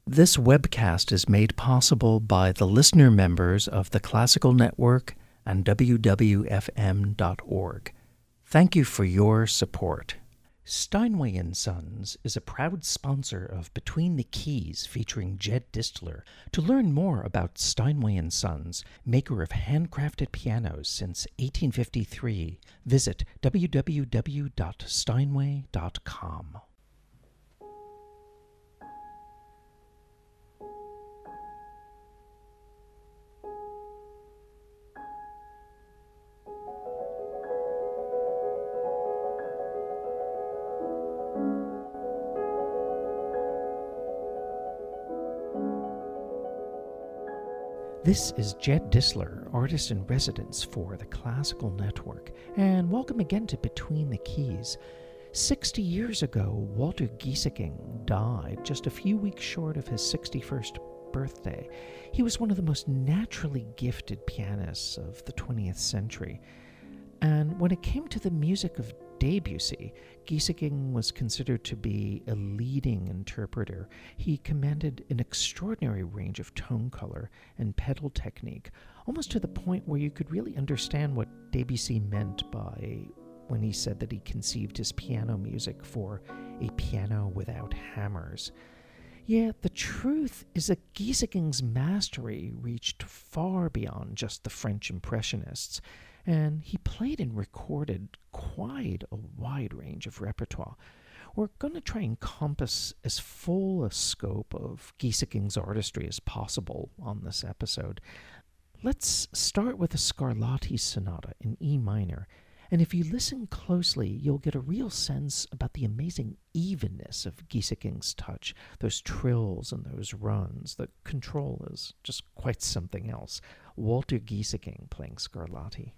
This webcast is made possible by the listener members of the Classical Network and WWFM.org. Thank you for your support. Steinway & Sons is a proud sponsor of Between the Keys featuring Jed Distler. To learn more about Steinway & Sons, maker of handcrafted pianos since 1853, visit www.steinway.com. This is Jed Distler, artist in residence for the Classical Network, and welcome again to Between the Keys. 60 years ago, Walter Gieseking died just a few weeks short of his 61st birthday. He was one of the most naturally gifted pianists of the 20th century. And when it came to the music of Debussy, Gieseking was considered to be a leading interpreter. He commanded an extraordinary range of tone color and pedal technique, almost to the point where you could really understand what Debussy meant by when he said that he conceived his piano music for a piano without hammers. Yet the truth is that Gieseking's mastery reached far beyond just the French Impressionists, and he played and recorded quite a wide range of repertoire. We're going to try and encompass as full a scope of Gieseking's artistry as possible on this episode. Let's start with the Scarlatti Sonata in E minor, and if you listen closely, you'll get a real sense about the amazing evenness of Gieseking's touch, those trills and those runs. The control is just quite something else. Walter Gieseking playing Scarlatti.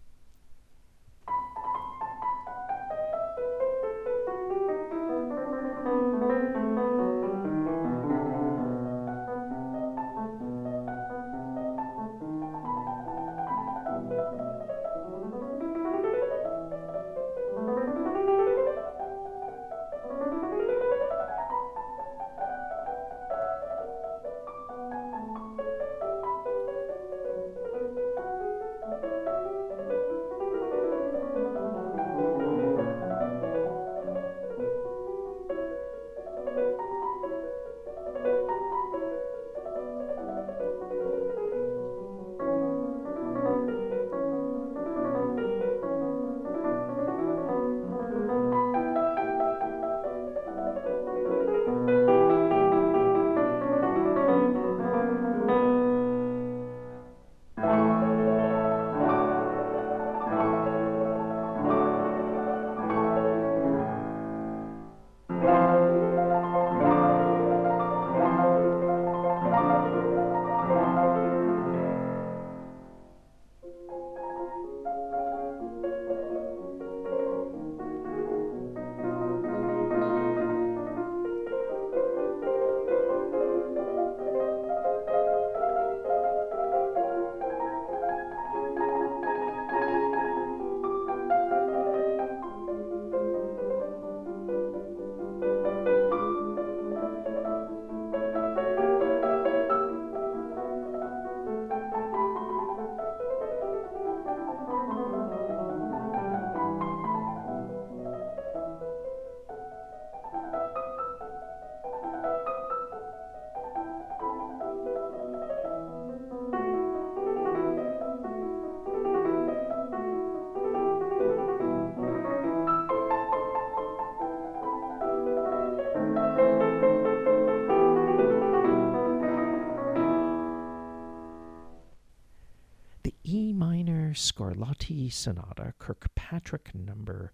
Scarlatti Sonata, Kirkpatrick number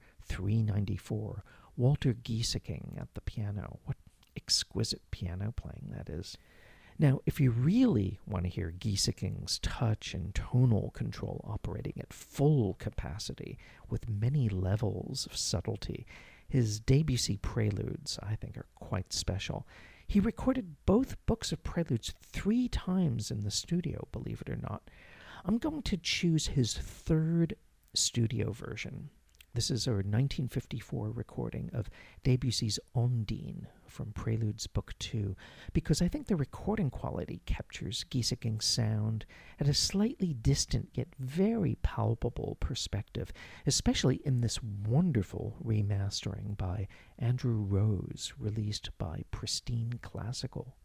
394, Walter Gieseking at the piano. What exquisite piano playing that is. Now, if you really want to hear Gieseking's touch and tonal control operating at full capacity with many levels of subtlety, his Debussy preludes, I think, are quite special. He recorded both books of preludes 3 times in the studio, believe it or not. I'm going to choose his third studio version. This is a 1954 recording of Debussy's Ondine from Preludes Book 2, because I think the recording quality captures Gieseking's sound at a slightly distant yet very palpable perspective, especially in this wonderful remastering by Andrew Rose, released by Pristine Classical.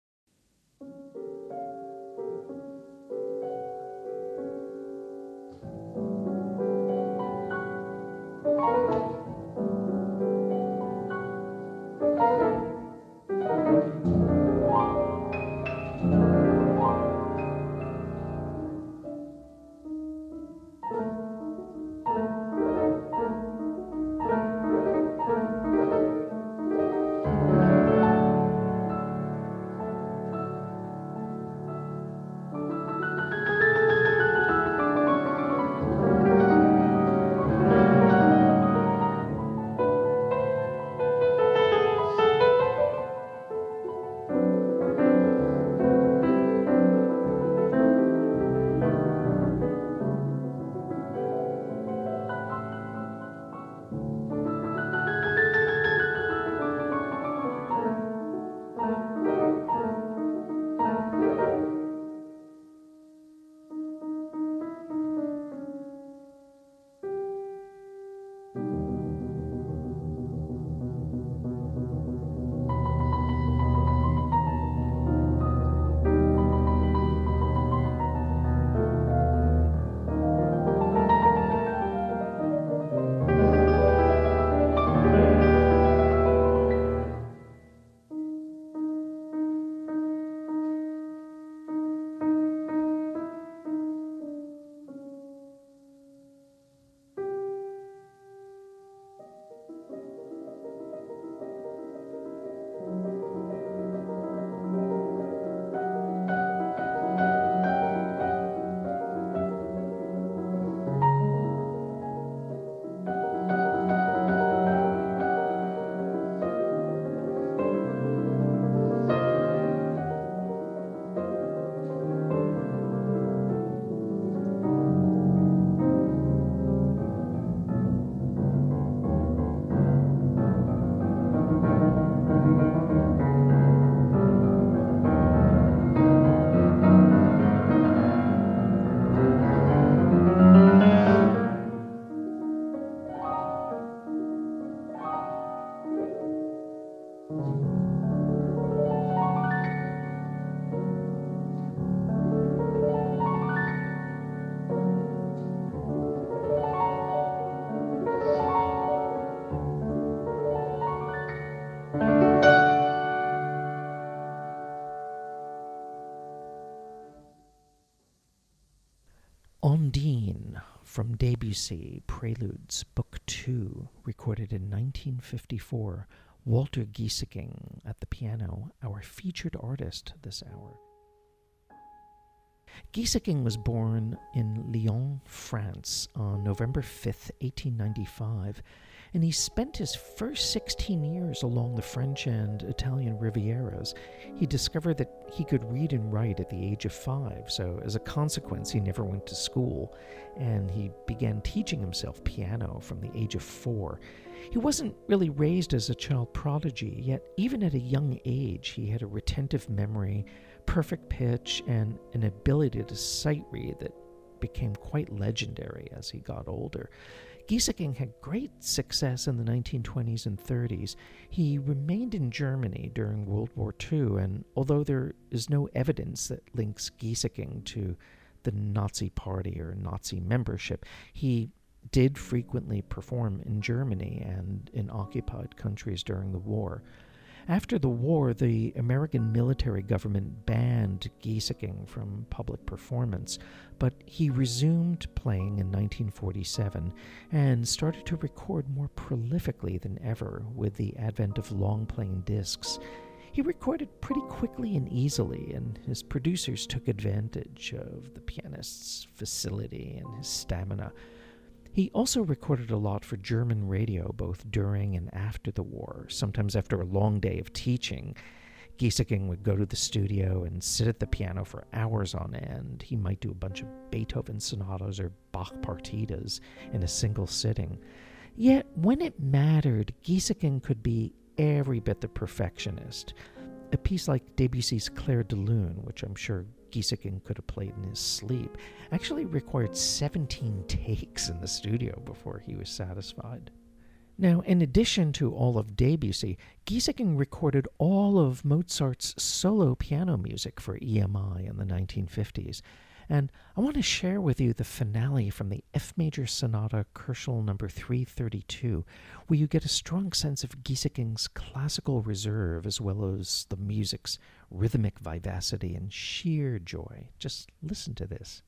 Ondine from Debussy, Preludes, Book 2, recorded in 1954. Walter Gieseking at the piano, our featured artist this hour. Gieseking was born in Lyon, France on November 5th, 1895, and he spent his first 16 years along the French and Italian Rivieras. He discovered that he could read and write at the age of 5, so as a consequence he never went to school, and he began teaching himself piano from the age of 4. He wasn't really raised as a child prodigy, yet even at a young age he had a retentive memory, perfect pitch, and an ability to sight read that became quite legendary as he got older. Gieseking had great success in the 1920s and 30s. He remained in Germany during World War II, and although there is no evidence that links Gieseking to the Nazi Party or Nazi membership, he did frequently perform in Germany and in occupied countries during the war. After the war, the American military government banned Gieseking from public performance, but he resumed playing in 1947 and started to record more prolifically than ever with the advent of long-playing discs. He recorded pretty quickly and easily, and his producers took advantage of the pianist's facility and his stamina. He also recorded a lot for German radio, both during and after the war. Sometimes after a long day of teaching, Gieseking would go to the studio and sit at the piano for hours on end. He might do a bunch of Beethoven sonatas or Bach partitas in a single sitting. Yet when it mattered, Gieseking could be every bit the perfectionist. A piece like Debussy's Clair de Lune, which I'm sure Gieseking could have played in his sleep, actually required 17 takes in the studio before he was satisfied. Now, in addition to all of Debussy, Gieseking recorded all of Mozart's solo piano music for EMI in the 1950s, and I want to share with you the finale from the F major sonata Köchel No. 332, where you get a strong sense of Gieseking's classical reserve as well as the music's rhythmic vivacity and sheer joy. Just listen to this.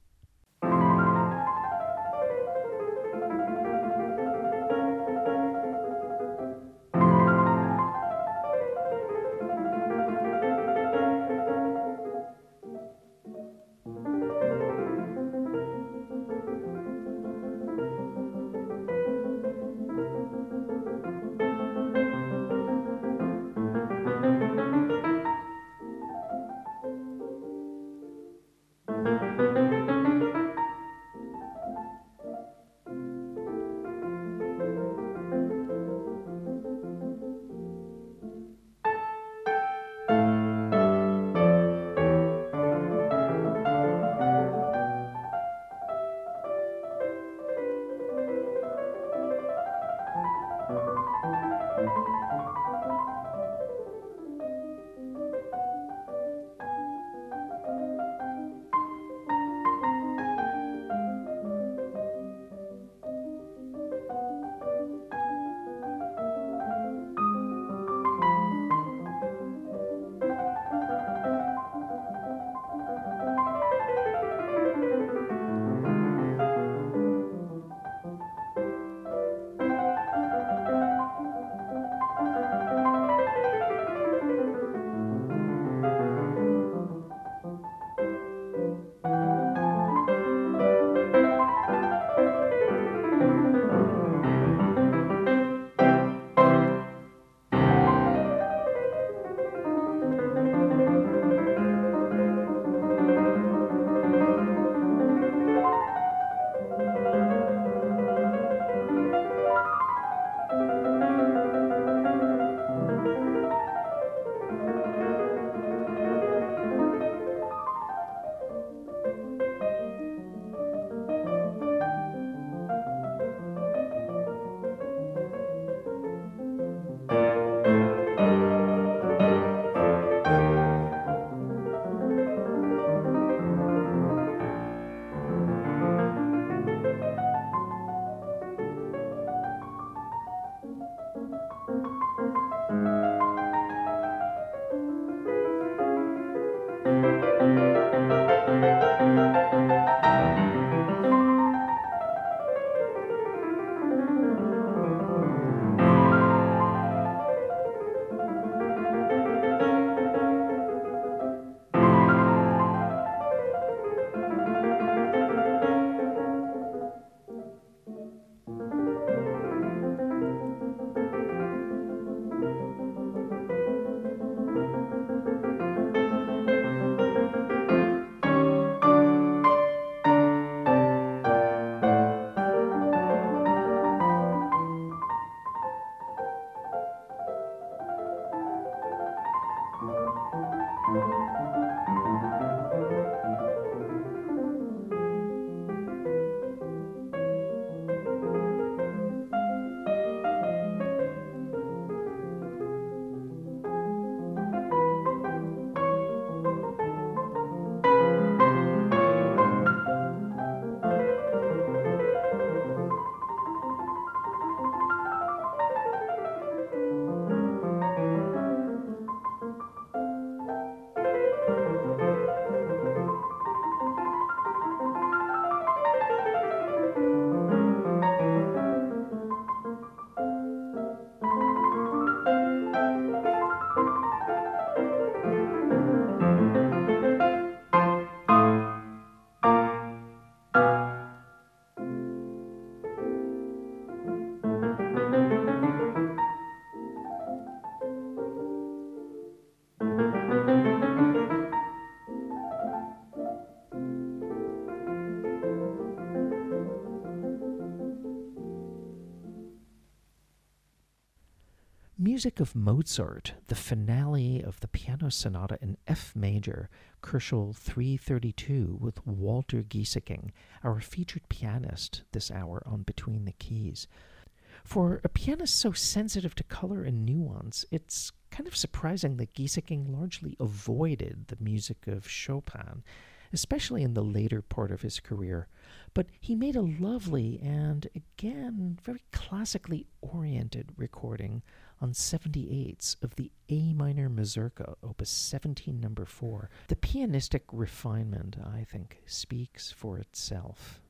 music of Mozart, the finale of the piano sonata in F major, Kerschel 332, with Walter Gieseking, our featured pianist this hour on Between the Keys. For a pianist so sensitive to color and nuance, it's kind of surprising that Gieseking largely avoided the music of Chopin, especially in the later part of his career. But he made a lovely and, again, very classically oriented recording on 78s of the A minor Mazurka, Opus 17, No. 4. The pianistic refinement, I think, speaks for itself.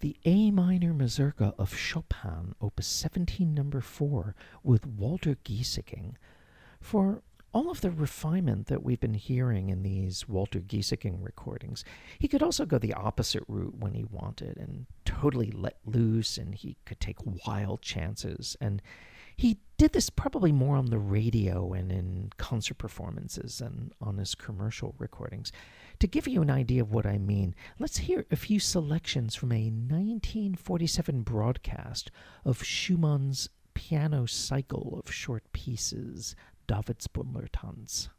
the A minor mazurka of Chopin, Opus 17, number 4, with Walter Gieseking. For all of the refinement that we've been hearing in these Walter Gieseking recordings, he could also go the opposite route when he wanted and totally let loose, and he could take wild chances. And he did this probably more on the radio and in concert performances than on his commercial recordings. To give you an idea of what I mean, let's hear a few selections from a 1947 broadcast of Schumann's piano cycle of short pieces, Davidsbündler Tanz.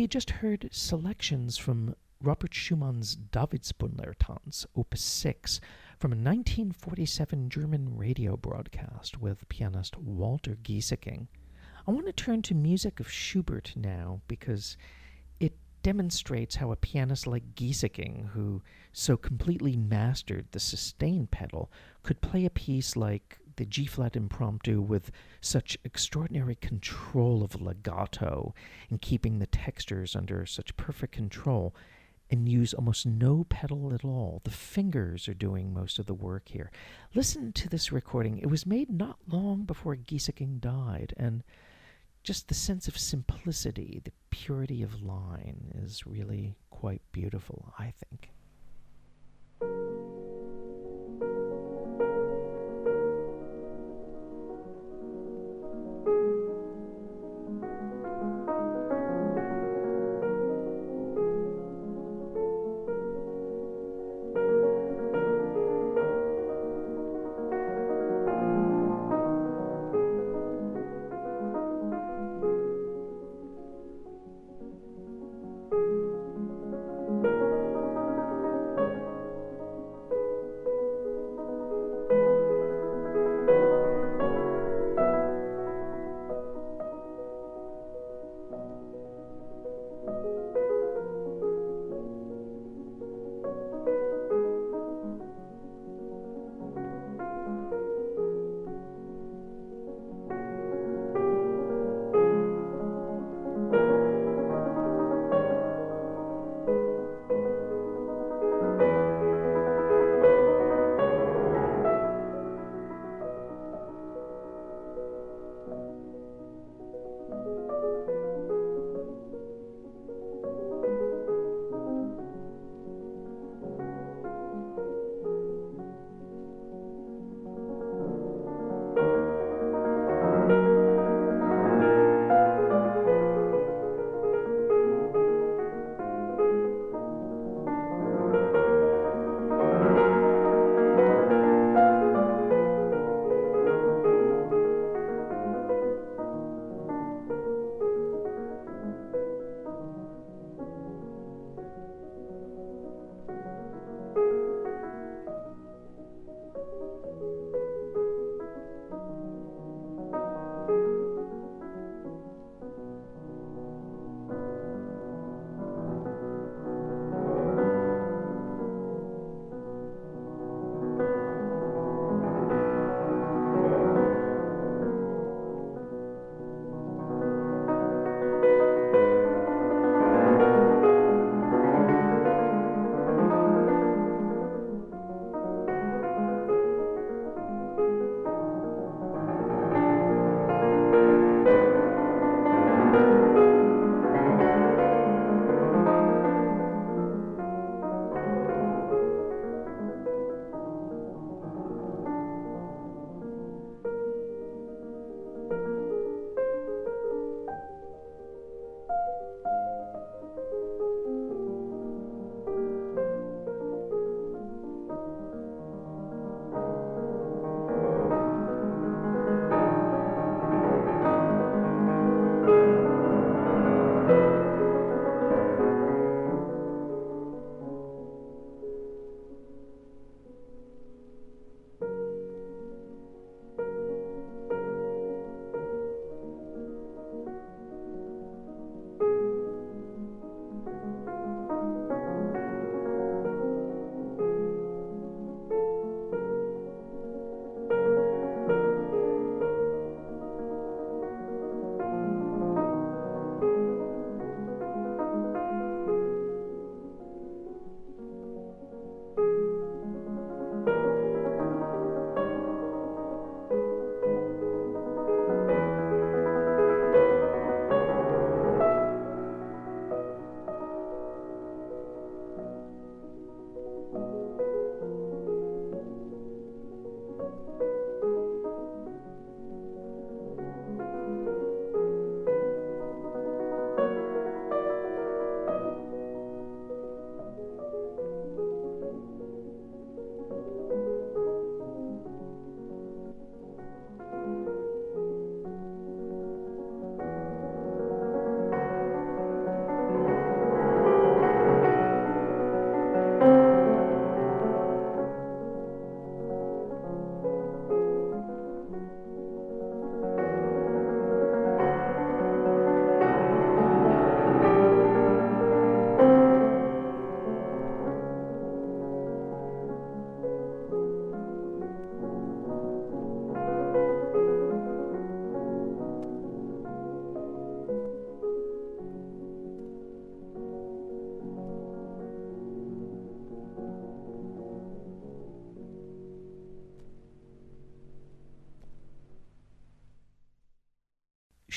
you just heard selections from Robert Schumann's Davidsbündler-Tanz, Opus 6, from a 1947 German radio broadcast with pianist Walter Gieseking. I want to turn to music of Schubert now because it demonstrates how a pianist like Gieseking, who so completely mastered the sustain pedal, could play a piece like the G-flat Impromptu with such extraordinary control of legato and keeping the textures under such perfect control, and use almost no pedal at all. The fingers are doing most of the work here. Listen to this recording. It was made not long before Gieseking died, and just the sense of simplicity, the purity of line is really quite beautiful, I think.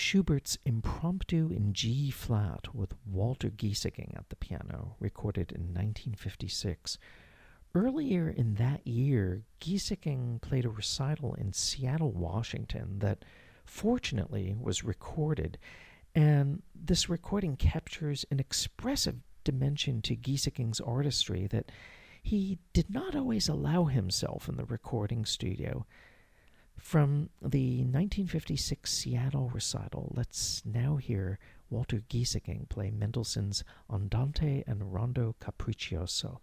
Schubert's Impromptu in G flat with Walter Gieseking at the piano, recorded in 1956. Earlier in that year, Gieseking played a recital in Seattle, Washington that fortunately was recorded, and this recording captures an expressive dimension to Gieseking's artistry that he did not always allow himself in the recording studio. From the 1956 Seattle recital, let's now hear Walter Gieseking play Mendelssohn's Andante and Rondo Capriccioso.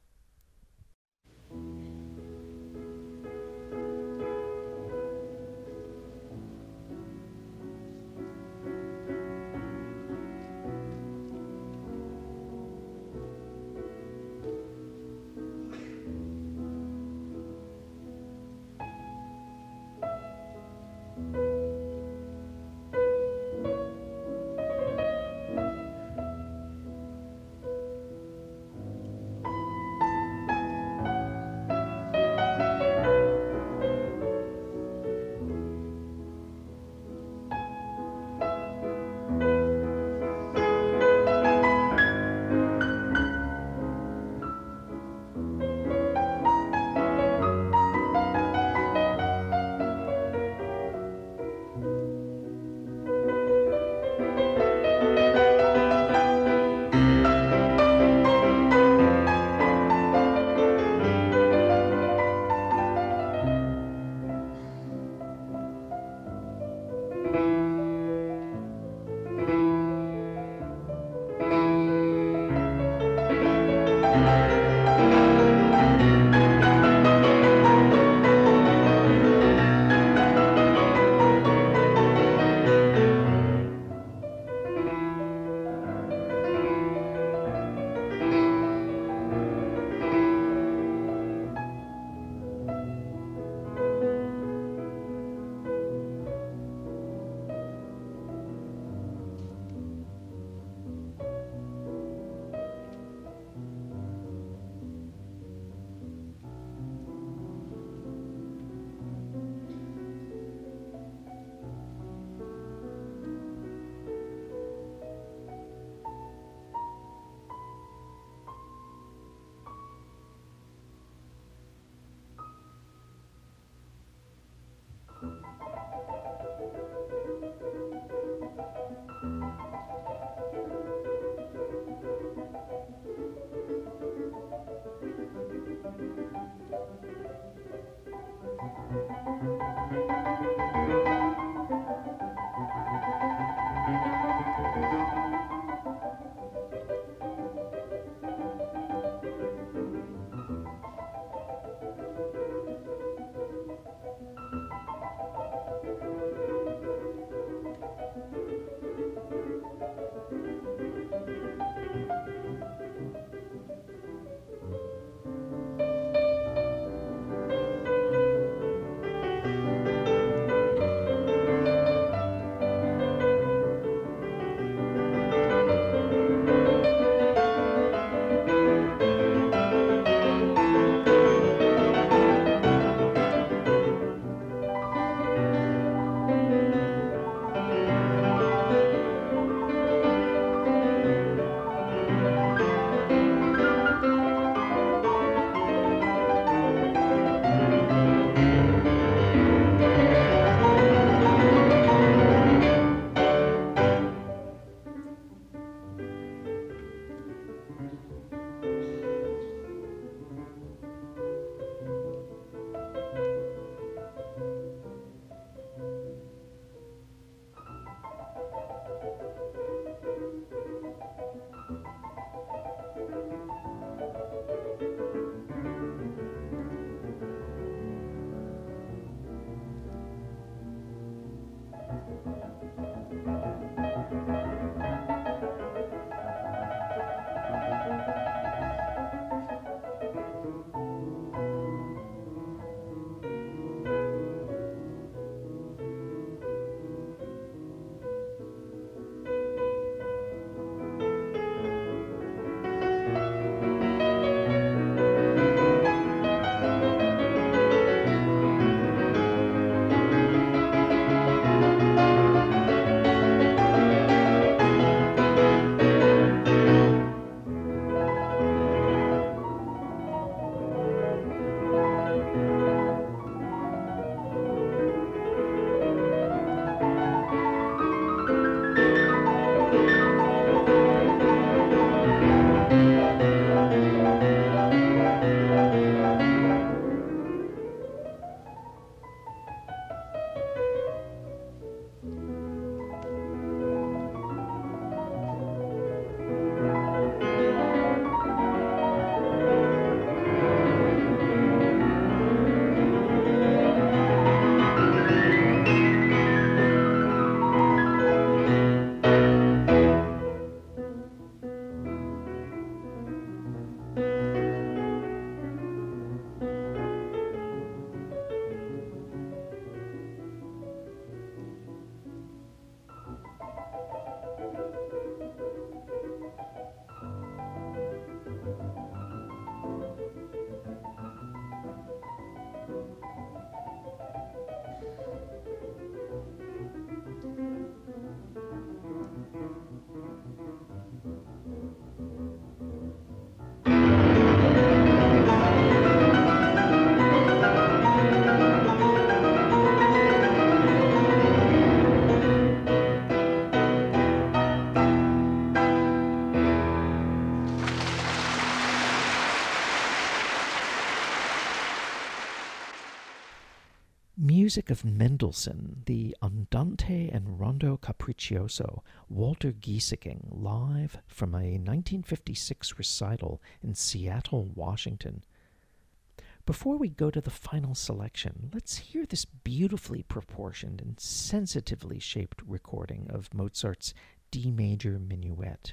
Music of Mendelssohn, the Andante and Rondo Capriccioso, Walter Gieseking, live from a 1956 recital in Seattle, Washington. Before we go to the final selection, let's hear this beautifully proportioned and sensitively shaped recording of Mozart's D major minuet.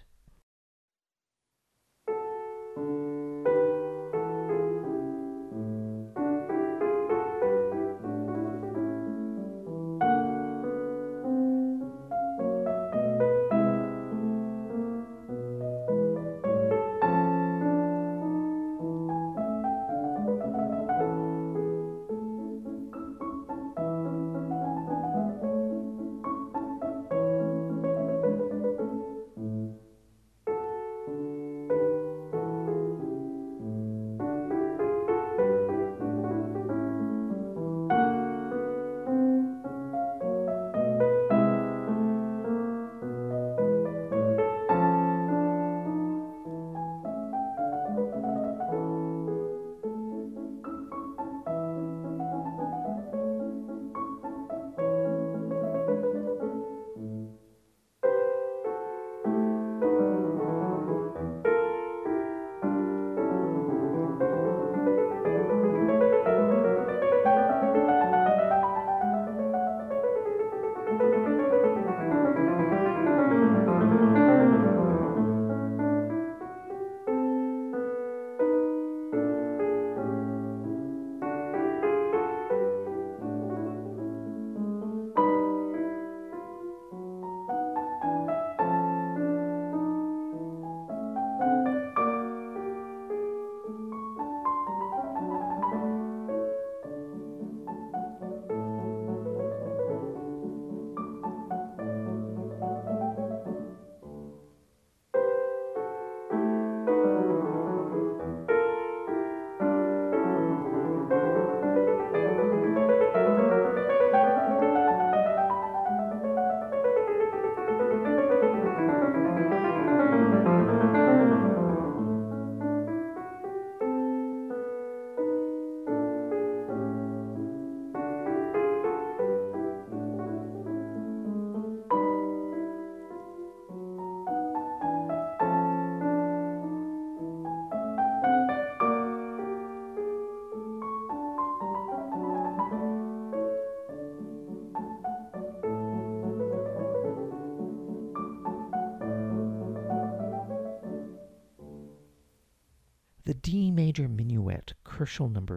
The D major minuet, Koelschel number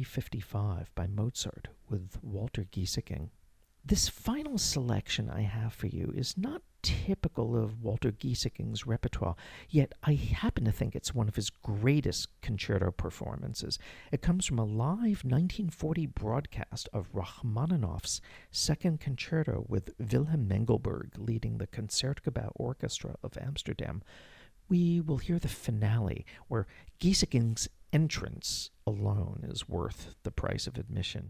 355 by Mozart with Walter Gieseking. This final selection I have for you is not typical of Walter Gieseking's repertoire, yet I happen to think it's one of his greatest concerto performances. It comes from a live 1940 broadcast of Rachmaninoff's Second Concerto with Wilhelm Mengelberg leading the Concertgebouw Orchestra of Amsterdam. We will hear the finale, where Gieseking's entrance alone is worth the price of admission.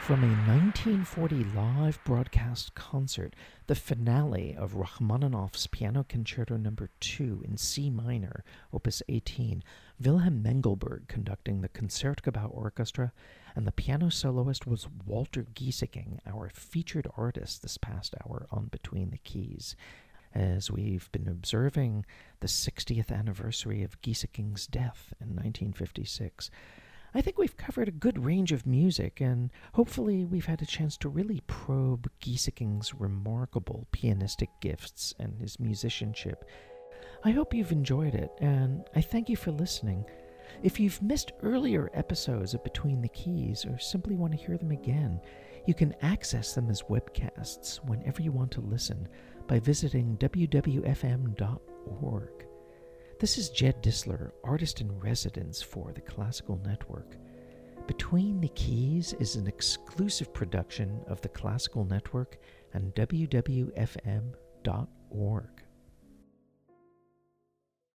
From a 1940 live broadcast concert, the finale of Rachmaninoff's Piano Concerto No. 2 in C minor, Opus 18, Wilhelm Mengelberg conducting the Concertgebouw Orchestra, and the piano soloist was Walter Gieseking, our featured artist this past hour on Between the Keys. As we've been observing the 60th anniversary of Gieseking's death in 1956, I think we've covered a good range of music, and hopefully we've had a chance to really probe Gieseking's remarkable pianistic gifts and his musicianship. I hope you've enjoyed it, and I thank you for listening. If you've missed earlier episodes of Between the Keys or simply want to hear them again, you can access them as webcasts whenever you want to listen by visiting wwfm.org. This is Jed Disler, artist in residence for the Classical Network. Between the Keys is an exclusive production of the Classical Network and wwfm.org.